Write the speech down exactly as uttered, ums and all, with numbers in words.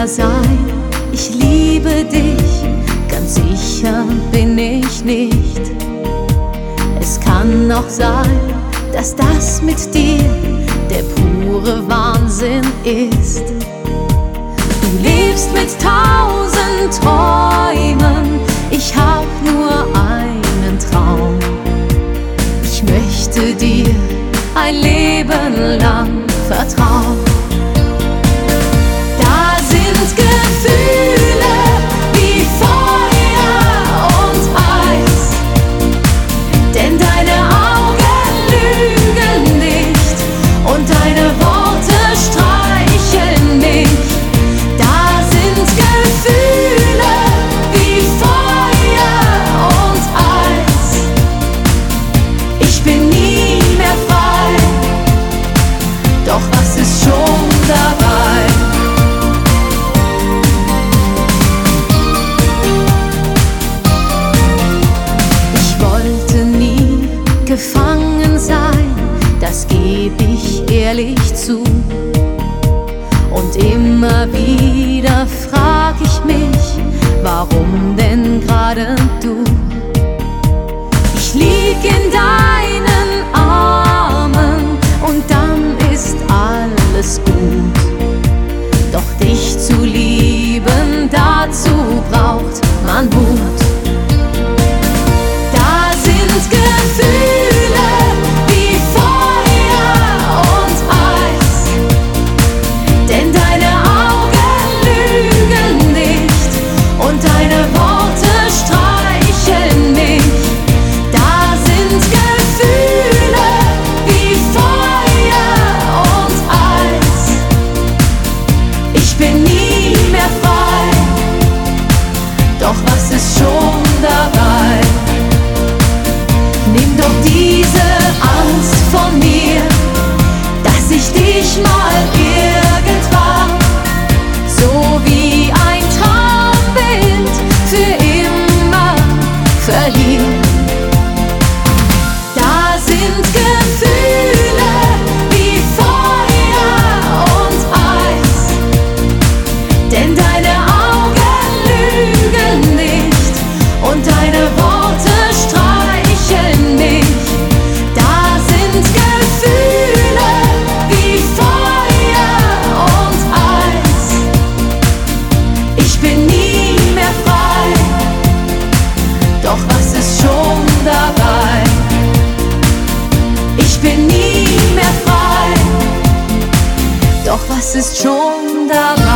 mehr sein. Ich liebe dich, ganz sicher bin ich nicht. Es kann auch sein, dass das mit dir der pure Wahnsinn ist. Du lebst mit tausend Träumen, ich hab nur einen Traum. Ich möchte dir ein Leben lang vertrauen. Da sind Gefühle wie Feuer und Eis, denn deine Augen lügen nicht und deine Worte streicheln mich. Da sind Gefühle wie Feuer und Eis. Ich bin nie mehr frei, doch was ist schon dabei? Ich wollte nie gefangen sein, das geb ich ehrlich zu. Und immer wieder frag ich mich, warum denn gerade du? Ich lieg in deinen Armen und dann ist alles gut. Doch dich zu lieben, dazu braucht man Mut. Da sind Gefühle wie Feuer und Eis, denn deine Augen lügen nicht und deine Worte streicheln mich. Da sind Gefühle wie Feuer und Eis. Ich bin nie mehr frei, doch was ist schon dabei? Nimm doch diese Angst von mir, dass ich dich mal irgendwann so wie ein Traumbild für immer verliere. Da sind Gefühle wie Feuer und Eis, denn deine Augen lügen nicht und deine Worte streicheln mich. Da sind Gefühle wie Feuer und Eis. Ich bin nie mehr frei, doch was ist schon dabei? Ich bin nie mehr frei, doch was ist schon dabei?